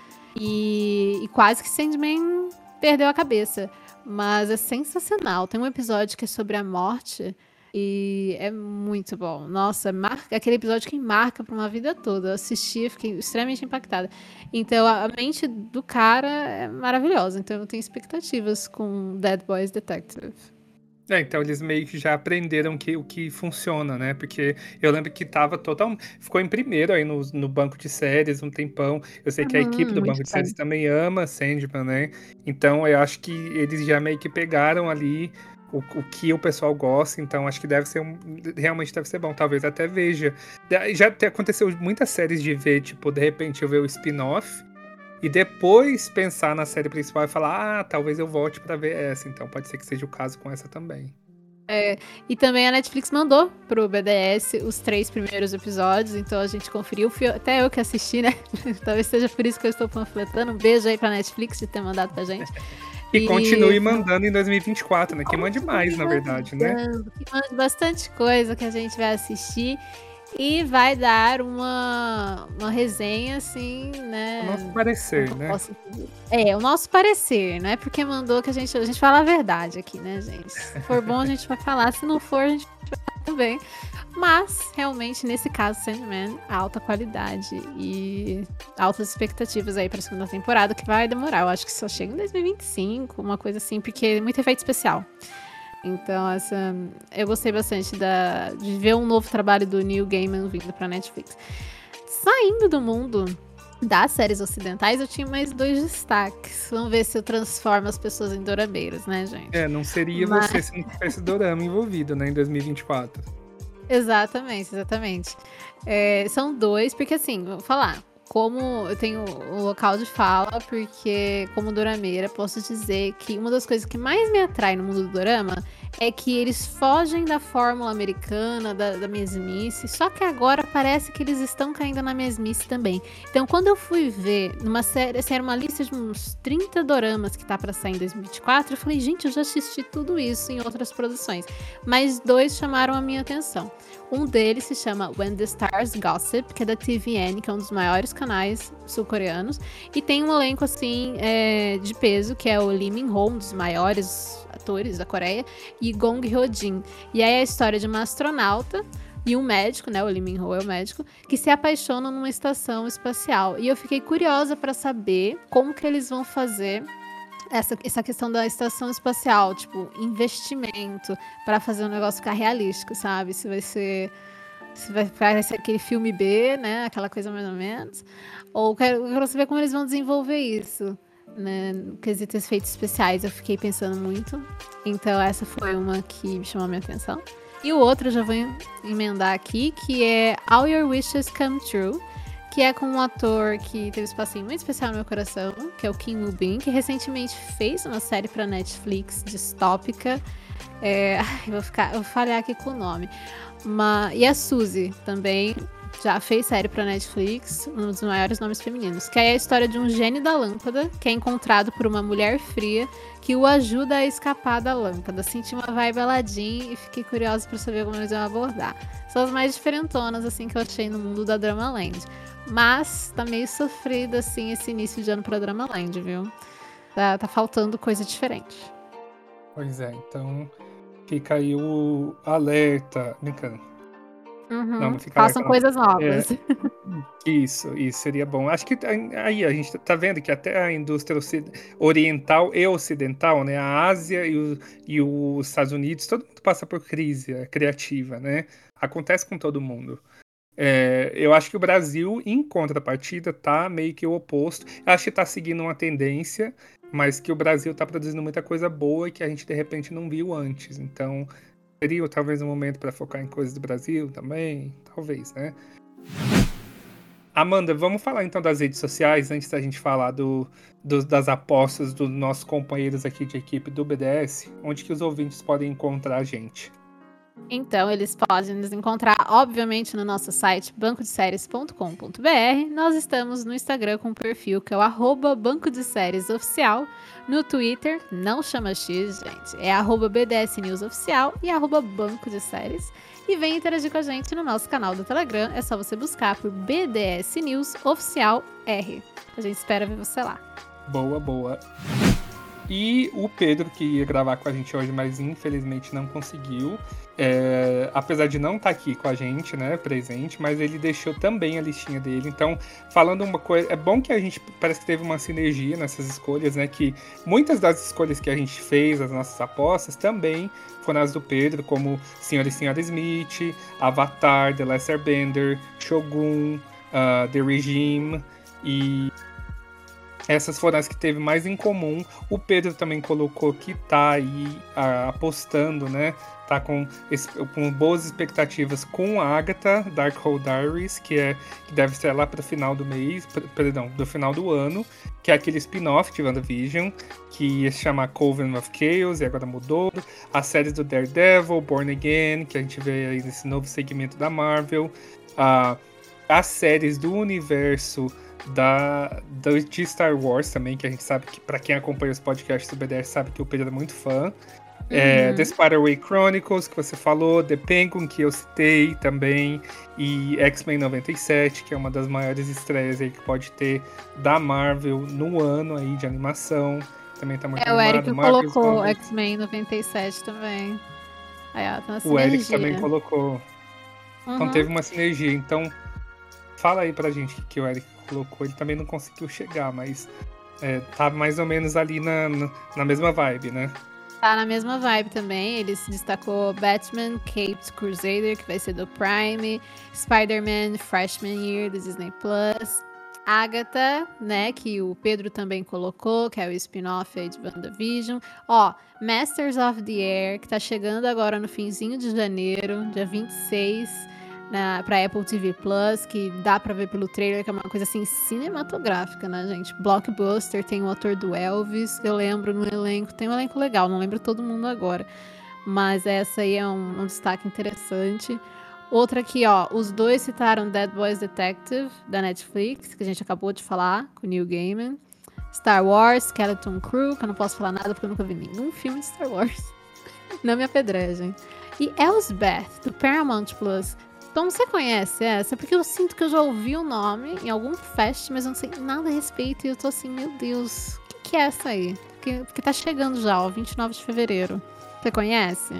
E, e quase que Sandman perdeu a cabeça. Mas é sensacional. Tem um episódio que é sobre a morte. E é muito bom. Nossa, marca, aquele episódio que marca pra uma vida toda. Eu assisti, fiquei extremamente impactada. Então, a mente do cara é maravilhosa. Então, eu tenho expectativas com Dead Boys Detective. É, então eles meio que já aprenderam que, o que funciona, né? Porque eu lembro que tava total. Ficou em primeiro aí no, no banco de séries um tempão. Eu sei que a equipe Uhum, do muito banco de séries bem. também ama Sandman, né? Então eu acho que eles já meio que pegaram ali o, o que o pessoal gosta. Então acho que deve ser um. Realmente deve ser bom. Talvez até veja. Já até aconteceu muitas séries de ver, tipo, de repente eu ver o spin-off. E depois pensar na série principal e falar, ah, talvez eu volte pra ver essa. Então pode ser que seja o caso com essa também. É, e também a Netflix mandou pro B D S os três primeiros episódios, então a gente conferiu. Fui, até eu que assisti, né? Talvez seja por isso que eu estou panfletando. Um beijo aí pra Netflix de ter mandado pra gente. E E continue mandando em dois mil e vinte e quatro, né? Que mande mais, continue na verdade, né? mandando, que mande bastante coisa que a gente vai assistir. E vai dar uma, uma resenha, assim, O nosso né? Como que parecer, eu né? posso dizer? É, o nosso parecer, não é porque mandou que a gente, a gente fala a verdade aqui, né, gente? Se for bom, a gente vai falar. Se não for, a gente vai falar também. Mas, realmente, nesse caso, Sandman, alta qualidade e altas expectativas aí pra segunda temporada, que vai demorar. Eu acho que só chega em dois mil e vinte e cinco, uma coisa assim, porque é muito efeito especial. Então, essa, eu gostei bastante da, de ver um novo trabalho do Neil Gaiman vindo pra Netflix. Saindo do mundo das séries ocidentais, eu tinha mais dois destaques. Vamos ver se eu transformo as pessoas em dorameiros, né, gente? É, não seria Mas, você se não tivesse dorama envolvido, né, em dois mil e vinte e quatro. exatamente, exatamente. É, são dois, porque assim, vou falar. Como eu tenho o local de fala, porque como dorameira, posso dizer que uma das coisas que mais me atrai no mundo do dorama é que eles fogem da fórmula americana, da, da mesmice, só que agora parece que eles estão caindo na mesmice também. Então, quando eu fui ver numa série, assim, era uma lista de uns trinta doramas que tá pra sair em dois mil e vinte e quatro, eu falei, gente, eu já assisti tudo isso em outras produções. Mas dois chamaram a minha atenção. Um deles se chama When the Stars Gossip, que é da T V N, que é um dos maiores canais sul-coreanos, e tem um elenco, assim, é, de peso, que é o Lee Min-ho, um dos maiores atores da Coreia, e Gong Hyo-jin. E aí é a história de uma astronauta e um médico, né, o Lee Min-ho é o médico, que se apaixonam numa estação espacial. E eu fiquei curiosa para saber como que eles vão fazer essa, essa questão da estação espacial, tipo, investimento para fazer o negócio ficar realístico, sabe? Se vai ser... Se vai parecer aquele filme B, né, aquela coisa mais ou menos. Ou quero, eu quero saber como eles vão desenvolver isso. Né, no quesito efeitos especiais, eu fiquei pensando muito. Então essa foi uma que me chamou a minha atenção. E o outro eu já vou emendar aqui, que é All Your Wishes Come True, que é com um ator que teve um espacinho muito especial no meu coração, que é o Kim Woo-bin, que recentemente fez uma série pra Netflix distópica. É, eu, vou ficar, eu vou falhar aqui com o nome. Uma, e a Suzy também já fez série pra Netflix, um dos maiores nomes femininos, que é a história de um gênio da lâmpada que é encontrado por uma mulher fria que o ajuda a escapar da lâmpada. Senti uma vibe Aladdin e fiquei curiosa pra saber como eles vão abordar. São as mais diferentonas, assim, que eu achei no mundo da Dramaland. Mas tá meio sofrido, assim, esse início de ano pra Dramaland, viu? Tá, tá faltando coisa diferente. Pois é, então fica aí o alerta. Brincando. Uhum. Não, não fica Façam alerta, coisas novas. É, isso, isso seria bom. Acho que aí a gente tá vendo que até a indústria oriental e ocidental, né? A Ásia e, o, e os Estados Unidos, todo mundo passa por crise criativa, né? Acontece com todo mundo. É, eu acho que o Brasil, em contrapartida, tá meio que o oposto. Eu acho que tá seguindo uma tendência, mas que o Brasil tá produzindo muita coisa boa e que a gente, de repente, não viu antes. Então, seria talvez um momento para focar em coisas do Brasil também, talvez, né? Amanda, vamos falar então das redes sociais, antes da gente falar do, do, das apostas dos nossos companheiros aqui de equipe do B D S, onde que os ouvintes podem encontrar a gente. Então, eles podem nos encontrar, obviamente, no nosso site banco de séries ponto com ponto b r. Nós estamos no Instagram com o perfil que é o arroba Banco de Séries Oficial. No Twitter, não chama X, gente, é arroba B D S News Oficial e arroba Banco de Séries. E vem interagir com a gente no nosso canal do Telegram, é só você buscar por B D S News Oficial R. A gente espera ver você lá. Boa, boa. E o Pedro, que ia gravar com a gente hoje, mas infelizmente não conseguiu. É, apesar de não estar aqui com a gente, né, presente, mas ele deixou também a listinha dele. Então, falando uma coisa, é bom que a gente parece que teve uma sinergia nessas escolhas, né, que muitas das escolhas que a gente fez, as nossas apostas, também foram as do Pedro, como Senhor e Senhora Smith, Avatar, The Last Airbender, Shogun, uh, The Regime, e essas foram as que teve mais em comum. O Pedro também colocou que tá aí uh, apostando, né? Tá com, com boas expectativas com a Agatha, Darkhold Diaries, que, é, que deve ser lá para o final do mês, perdão, do final do ano, que é aquele spin-off de WandaVision, que ia se chamar Coven of Chaos, e agora mudou. As séries do Daredevil, Born Again, que a gente vê aí nesse novo segmento da Marvel. Uh, as séries do universo Da, da, de Star Wars também, que a gente sabe que, pra quem acompanha os podcasts do B D S, sabe que o Pedro é muito fã. Uhum. É, The Spider-Way Chronicles, que você falou, The Penguin, que eu citei também, e X-Men noventa e sete, que é uma das maiores estreias aí que pode ter da Marvel no ano aí de animação. Também tá muito é, animado. O Eric Marvel's colocou Comics. X-Men noventa e sete também. Aí, ó, tá o Eric também colocou. Uhum. Então teve uma sinergia. Então, fala aí pra gente o que o Eric colocou. Ele também não conseguiu chegar, mas é, tá mais ou menos ali na, na mesma vibe, né? Tá na mesma vibe também. Ele se destacou Batman, Caped Crusader, que vai ser do Prime, Spider-Man, Freshman Year, do Disney Plus, Agatha, né, que o Pedro também colocou, que é o spin-off aí de WandaVision. Ó, Masters of the Air, que tá chegando agora no finzinho de janeiro, dia vinte e seis, Na, pra Apple T V Plus, que dá pra ver pelo trailer, que é uma coisa assim cinematográfica, né, gente? Blockbuster, tem o ator do Elvis, eu lembro no elenco, tem um elenco legal, não lembro todo mundo agora. mas essa aí é um, um destaque interessante. Outra aqui, ó, os dois citaram Dead Boys Detective, da Netflix, que a gente acabou de falar, com o Neil Gaiman. Star Wars, Skeleton Crew, que eu não posso falar nada porque eu nunca vi nenhum filme de Star Wars. Não me apedrejem. E Elsbeth, do Paramount Plus. Então, você conhece essa? Porque eu sinto que eu já ouvi o nome em algum fest, mas eu não sei nada a respeito. E eu tô assim, meu Deus, o que, que é essa aí? Porque, porque tá chegando já, ó, vinte e nove de fevereiro. Você conhece?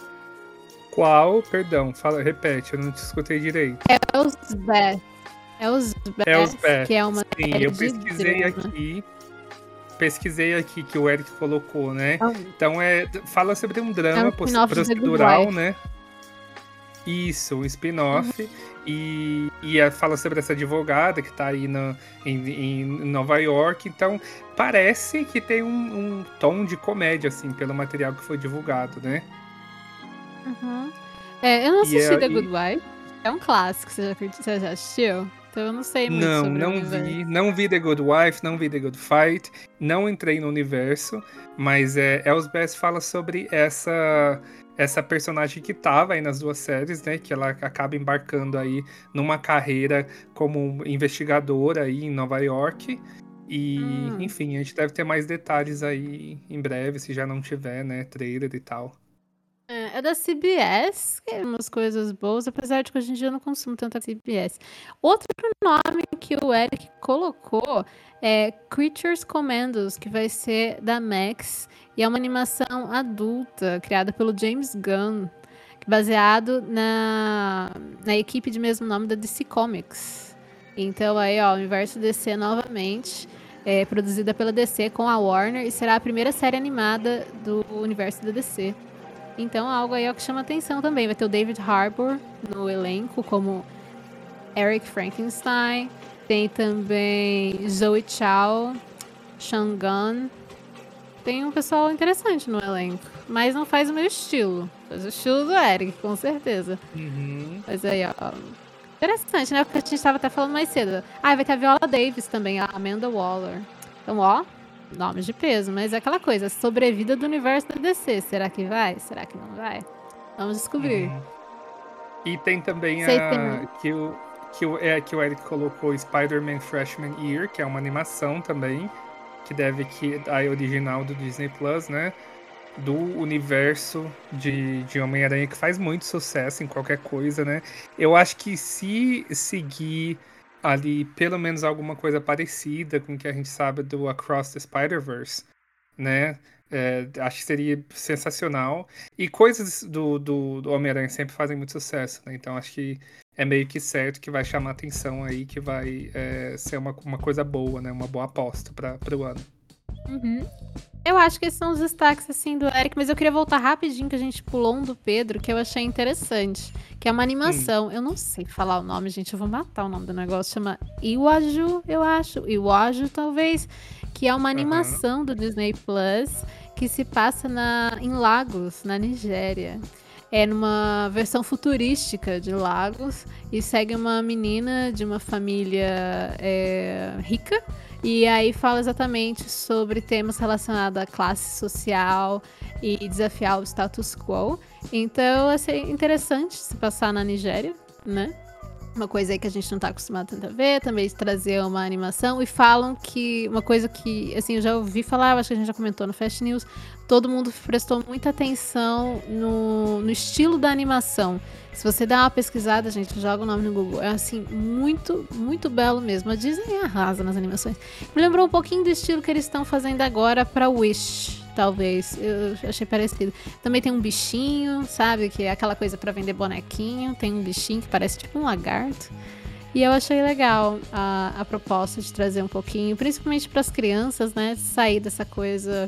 Qual? Perdão, fala, repete, eu não te escutei direito. Elsbeth. Elsbeth, Elsbeth, que é uma sim, série eu de pesquisei drama. aqui. Pesquisei aqui que o Eric colocou, né? Ah. Então é, fala sobre um É um drama spin-off de The Good procedural, Wife. né? Isso, um spin-off. E, e é- fala sobre essa advogada que tá aí na, em, em Nova York. Então, parece que tem um, um tom de comédia, assim, pelo material que foi divulgado, né? Uhum. É, eu não E assisti é, The e- Good Wife. É um clássico, você já, curti- você já assistiu? Então eu não sei muito Não, sobre o não universo. vi. Não vi The Good Wife, não vi The Good Fight. Não entrei no universo. Mas é, Elsbeth fala sobre essa essa personagem que tava aí nas duas séries, né? Que ela acaba embarcando aí numa carreira como investigadora aí em Nova York. E, Hum. enfim, a gente deve ter mais detalhes aí em breve, se já não tiver, né? Trailer e tal. É, é da C B S, que é umas coisas boas, apesar de que hoje em dia eu não consumo tanta C B S. Outro nome que o Eric colocou é Creatures Commandos, que vai ser da Max, e é uma animação adulta, criada pelo James Gunn, baseado na, na equipe de mesmo nome da D C Comics. Então aí, ó, o universo D C novamente, é produzida pela D C com a Warner, e será a primeira série animada do universo da D C. Então, algo aí é o que chama atenção também. Vai ter o David Harbour no elenco, como Eric Frankenstein. Tem também Zoe Chow, Sean Gunn. Tem um pessoal interessante no elenco. Mas não faz o meu estilo. Faz o estilo do Eric, com certeza. Uhum. Mas aí, ó. Interessante, né? Porque a gente estava até falando mais cedo. Ah, vai ter a Viola Davis também, a Amanda Waller. Então, ó, nomes de peso. Mas é aquela coisa, sobrevida do universo da D C. Será que vai? Será que não vai? Vamos descobrir. Uhum. E tem também Sei, a tem- que o, que, o, é, que o Eric colocou Spider-Man Freshman Year, que é uma animação também, que deve que a original do Disney Plus, né? Do universo de, de Homem-Aranha, que faz muito sucesso em qualquer coisa, né? Eu acho que se seguir ali pelo menos alguma coisa parecida com o que a gente sabe do Across the Spider-Verse, né? É, acho que seria sensacional. E coisas do, do, do Homem-Aranha sempre fazem muito sucesso, né? Então acho que é meio que certo que vai chamar atenção aí, que vai é, ser uma, uma coisa boa, né? Uma boa aposta para o ano. Uhum. Eu acho que esses são os destaques, assim, do Eric, mas eu queria voltar rapidinho, que a gente pulou um do Pedro, que eu achei interessante, que é uma animação. Hum. Eu não sei falar o nome, gente, eu vou matar o nome do negócio, chama Iwaju, eu acho, Iwaju, talvez, que é uma animação uhum. do Disney Plus, que se passa na, em Lagos, na Nigéria. É numa versão futurística de Lagos, e segue uma menina de uma família é, rica. E aí fala exatamente sobre temas relacionados à classe social e desafiar o status quo. Então, assim, interessante se passar na Nigéria, né? Uma coisa aí que a gente não tá acostumado tanto a ver, também trazer uma animação. E falam que, uma coisa que, assim, eu já ouvi falar, acho que a gente já comentou no Fast News, todo mundo prestou muita atenção no, no estilo da animação. Se você dá uma pesquisada, gente, joga o nome no Google. É, assim, muito, muito belo mesmo. A Disney arrasa nas animações. Me lembrou um pouquinho do estilo que eles estão fazendo agora pra Wish, talvez. Eu achei parecido. Também tem um bichinho, sabe? Que é aquela coisa pra vender bonequinho. Tem um bichinho que parece tipo um lagarto. E eu achei legal a, a proposta de trazer um pouquinho, principalmente pras crianças, né? Sair dessa coisa...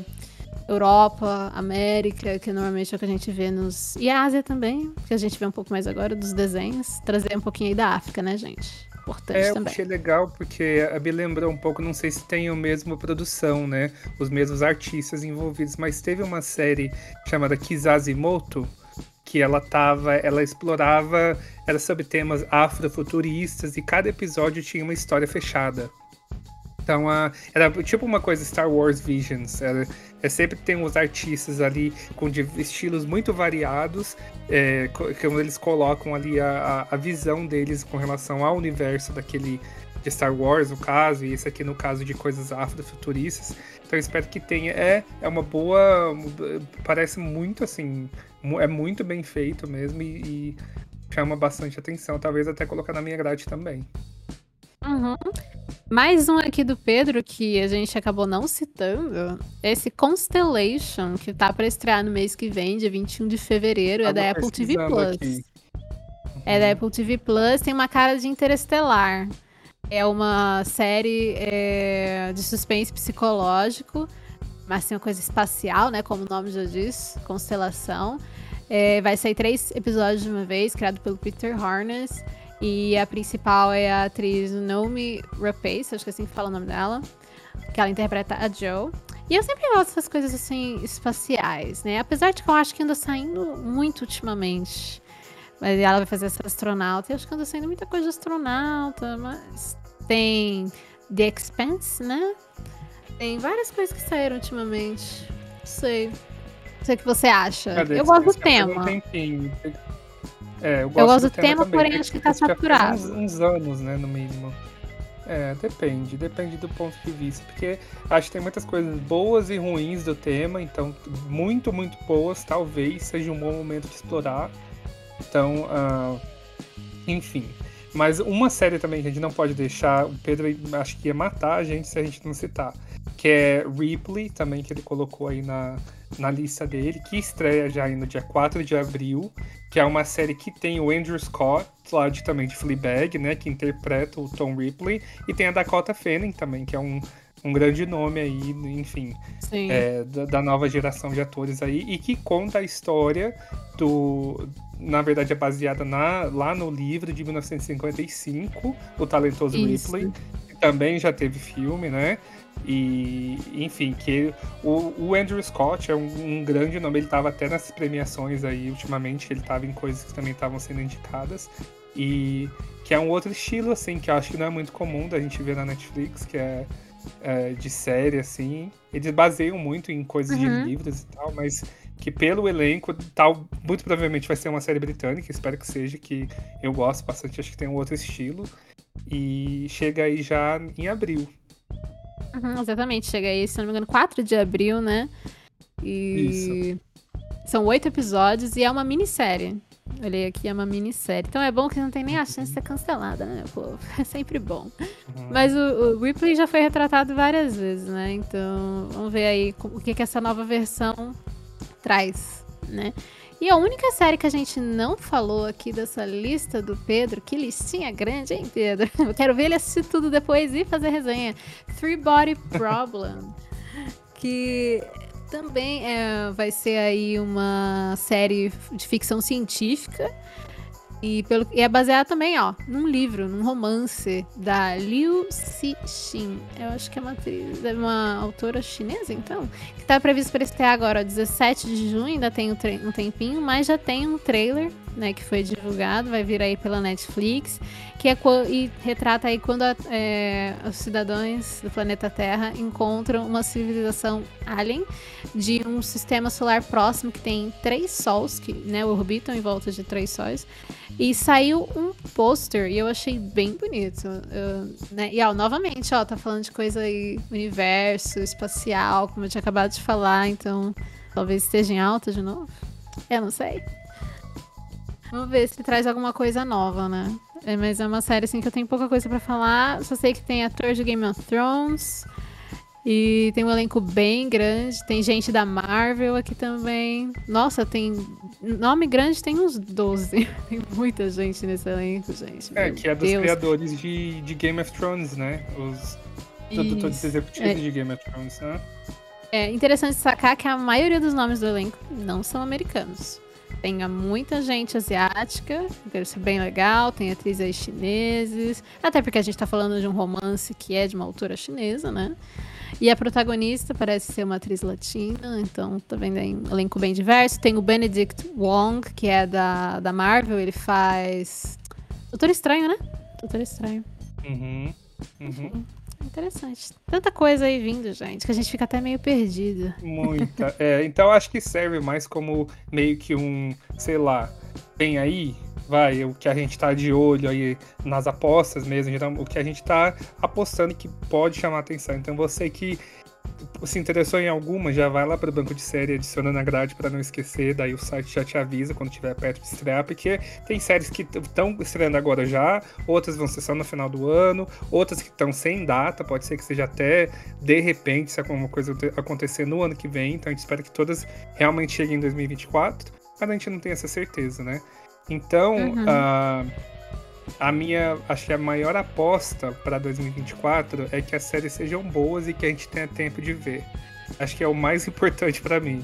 Europa, América, que normalmente é o que a gente vê nos... E a Ásia também, que a gente vê um pouco mais agora dos desenhos. Trazer um pouquinho aí da África, né, gente? Importante é, também. Eu achei legal porque me lembrou um pouco, não sei se tem a mesma produção, né? Os mesmos artistas envolvidos, mas teve uma série chamada Kizazimoto, que ela tava, ela explorava, era sobre temas afrofuturistas e cada episódio tinha uma história fechada. Então, a, era tipo uma coisa Star Wars Visions. Era, é sempre tem uns artistas ali com de, estilos muito variados, é, que eles colocam ali a, a visão deles com relação ao universo daquele de Star Wars, no caso, e esse aqui no caso de coisas afrofuturistas. Então, eu espero que tenha. É, é uma boa. Parece muito assim. É muito bem feito mesmo e, e chama bastante atenção. Talvez até colocar na minha grade também. Uhum. Mais um aqui do Pedro que a gente acabou não citando. Esse Constellation, que tá pra estrear no mês que vem, dia vinte e um de fevereiro, é da Apple T V Plus. Uhum. É da Apple T V Plus, tem uma cara de Interestelar. É uma série é, de suspense psicológico, mas tem uma coisa espacial, né? Como o nome já diz, Constelação. É, vai sair três episódios de uma vez, criado pelo Peter Harness. E a principal é a atriz Noomi Rapace, acho que é assim que fala o nome dela, que ela interpreta a Jo. E eu sempre gosto dessas coisas assim, espaciais, né? Apesar de que eu acho que anda saindo muito ultimamente. Mas ela vai fazer essa astronauta. Eu acho que anda saindo muita coisa de astronauta, mas tem The Expanse, né? Tem várias coisas que saíram ultimamente. Não sei. Não sei o que você acha. Cadê? Eu gosto do Um tema. tempinho. É, eu gosto, eu gosto do, do tema, tema porém acho que tá saturado. Uns, uns anos, né, no mínimo. É, depende, depende do ponto de vista, porque acho que tem muitas coisas boas e ruins do tema, então muito, muito boas, talvez seja um bom momento de explorar. Então, uh, enfim. Mas uma série também que a gente não pode deixar, o Pedro acho que ia matar a gente se a gente não citar, que é Ripley, também que ele colocou aí na, na lista dele, que estreia já aí no dia quatro de abril, que é uma série que tem o Andrew Scott, lá de, também de Fleabag, né, que interpreta o Tom Ripley, e tem a Dakota Fanning também, que é um, um grande nome aí, enfim, é, da, da nova geração de atores aí, e que conta a história do... Na verdade, é baseada na, lá no livro de mil novecentos e cinquenta e cinco, O Talentoso Isso. Ripley, que também já teve filme, né? E, enfim, que o, o Andrew Scott é um, um grande nome, ele estava até nas premiações aí ultimamente, ele estava em coisas que também estavam sendo indicadas, e que é um outro estilo, assim, que eu acho que não é muito comum da gente ver na Netflix, que é, é de série, assim. Eles baseiam muito em coisas uhum. de livros e tal, mas que pelo elenco, tal, muito provavelmente vai ser uma série britânica, espero que seja, que eu gosto bastante, acho que tem um outro estilo, e chega aí já em abril. Uhum, exatamente, chega aí, se não me engano, quatro de abril, né? E Isso. São oito episódios e é uma minissérie. Olhei aqui, é uma minissérie. Então é bom que não tem nem a chance de ser cancelada, né, pô? É sempre bom. Uhum. Mas o, o Ripley já foi retratado várias vezes, né? Então vamos ver aí o que, que essa nova versão traz, né? E a única série que a gente não falou aqui dessa lista do Pedro, que listinha grande, hein, Pedro? Eu quero ver ele assistir tudo depois e fazer resenha. Three Body Problem, que também é, vai ser aí uma série de ficção científica e, pelo, e é baseada também, ó, num livro, num romance da Liu Cixin. Eu acho que é uma, atriz, é uma autora chinesa, então, que tá previsto para estrear agora, ó, dezessete de junho, ainda tem um, um tempinho, mas já tem um trailer, né, que foi divulgado, vai vir aí pela Netflix, que é e retrata aí quando a, é, os cidadãos do planeta Terra encontram uma civilização alien de um sistema solar próximo que tem três sols, que, né, orbitam em volta de três sóis, e saiu um pôster e eu achei bem bonito, eu, né, e ó, novamente, ó, tá falando de coisa aí, universo, espacial, como eu tinha acabado de falar, então talvez esteja em alta de novo, eu não sei. Vamos ver se traz alguma coisa nova, né? É, mas é uma série assim que eu tenho pouca coisa pra falar. Só sei que tem ator de Game of Thrones. E tem um elenco bem grande. Tem gente da Marvel aqui também. Nossa, tem nome grande, tem uns doze. Tem muita gente nesse elenco, gente. É, Meu que é dos Deus. criadores de, de Game of Thrones, né? Os produtores executivos é. de Game of Thrones, né? É interessante sacar que a maioria dos nomes do elenco não são americanos. Tem muita gente asiática, deve ser bem legal, tem atrizes chineses, até porque a gente tá falando de um romance que é de uma autora chinesa, né? E a protagonista parece ser uma atriz latina, então também tem um elenco bem diverso. Tem o Benedict Wong, que é da, da Marvel, ele faz Doutor Estranho, né? Doutor Estranho. Uhum, uhum. Interessante. Tanta coisa aí vindo, gente, que a gente fica até meio perdido. Muita. É, então acho que serve mais como meio que um, sei lá, vem aí, vai, o que a gente tá de olho aí nas apostas mesmo, então, o que a gente tá apostando que pode chamar atenção. Então você que se interessou em alguma, já vai lá para o banco de série, adiciona na grade para não esquecer, daí o site já te avisa quando estiver perto de estrear, porque tem séries que estão estreando agora já, outras vão ser só no final do ano, outras que estão sem data, pode ser que seja até de repente se alguma coisa acontecer no ano que vem, então a gente espera que todas realmente cheguem em dois mil e vinte e quatro, mas a gente não tem essa certeza, né? Então, uhum. uh, a minha, acho que a maior aposta para dois mil e vinte e quatro é que as séries sejam boas e que a gente tenha tempo de ver. Acho que é o mais importante para mim.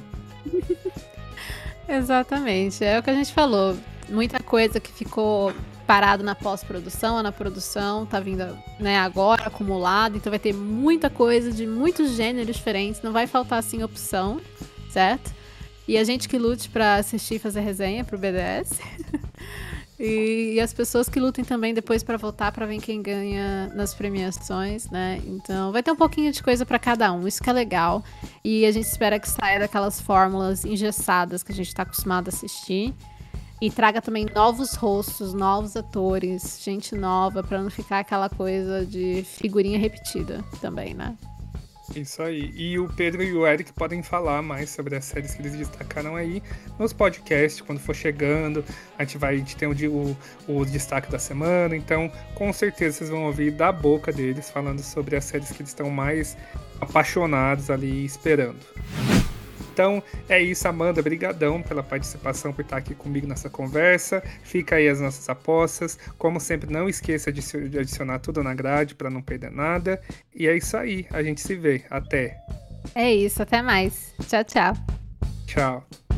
Exatamente, é o que a gente falou. Muita coisa que ficou parado na pós-produção ou na produção tá vindo, né, agora acumulado, então vai ter muita coisa de muitos gêneros diferentes, não vai faltar assim opção, certo? E a gente que lute para assistir e fazer resenha pro B D S. E, e as pessoas que lutem também depois para votar para ver quem ganha nas premiações, né? Então vai ter um pouquinho de coisa para cada um, isso que é legal. E a gente espera que saia daquelas fórmulas engessadas que a gente tá acostumado a assistir. E traga também novos rostos, novos atores, gente nova, para não ficar aquela coisa de figurinha repetida também, né? Isso aí. E o Pedro e o Eric podem falar mais sobre as séries que eles destacaram aí nos podcasts, quando for chegando. A gente vai, a gente tem o, o, o destaque da semana, então com certeza vocês vão ouvir da boca deles falando sobre as séries que eles estão mais apaixonados ali esperando. Então é isso, Amanda, brigadão pela participação, por estar aqui comigo nessa conversa. Fica aí as nossas apostas. Como sempre, não esqueça de adicionar tudo na grade para não perder nada. E é isso aí, a gente se vê. Até. É isso, até mais. Tchau, tchau. Tchau.